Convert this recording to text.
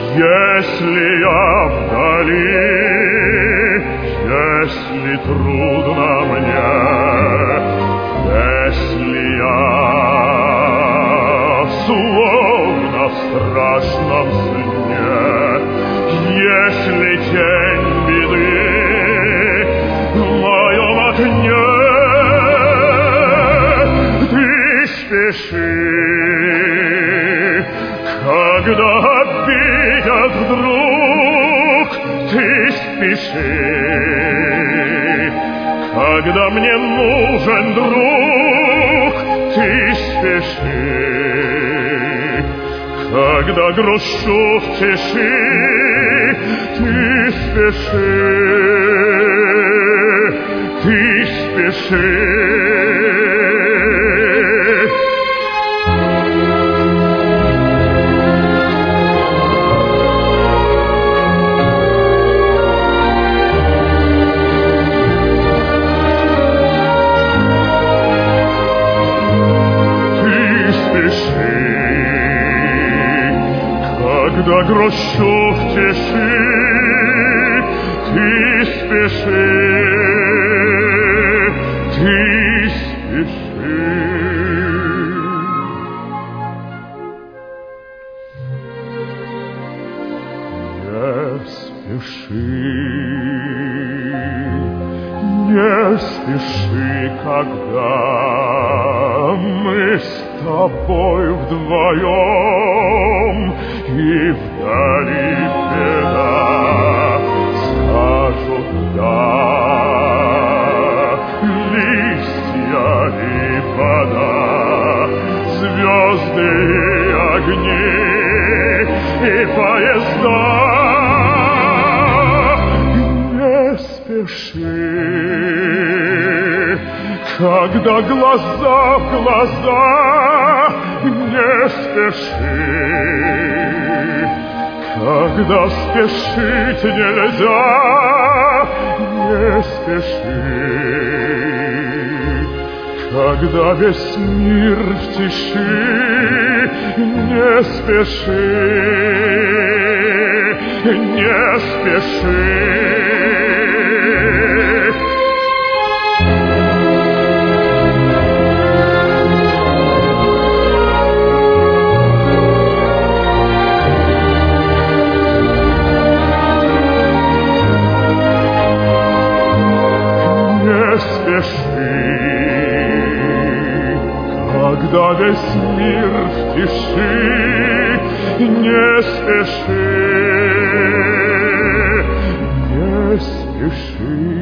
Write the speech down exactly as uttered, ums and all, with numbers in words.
Если я вдали, если трудно мне, если я словно в страшном сне, если тень беды в моем окне, ты спеши, когда обидят вдруг, ты спеши, когда мне нужен друг, ты спеши, когда грущу в тиши, ты спеши, ты спеши. Когда грущу в тиши, ты спеши, ты спеши. Не спеши, не спеши, когда мы с тобой вдвоем, и вдали беда скажут да, листья и вода, звезды и огни и поезда. Не спеши, когда глаза в глаза, не спеши, когда спешить нельзя, не спеши, когда весь мир в тиши, не спеши, не спеши. Когда весь мир в тиши, не спеши, не спеши.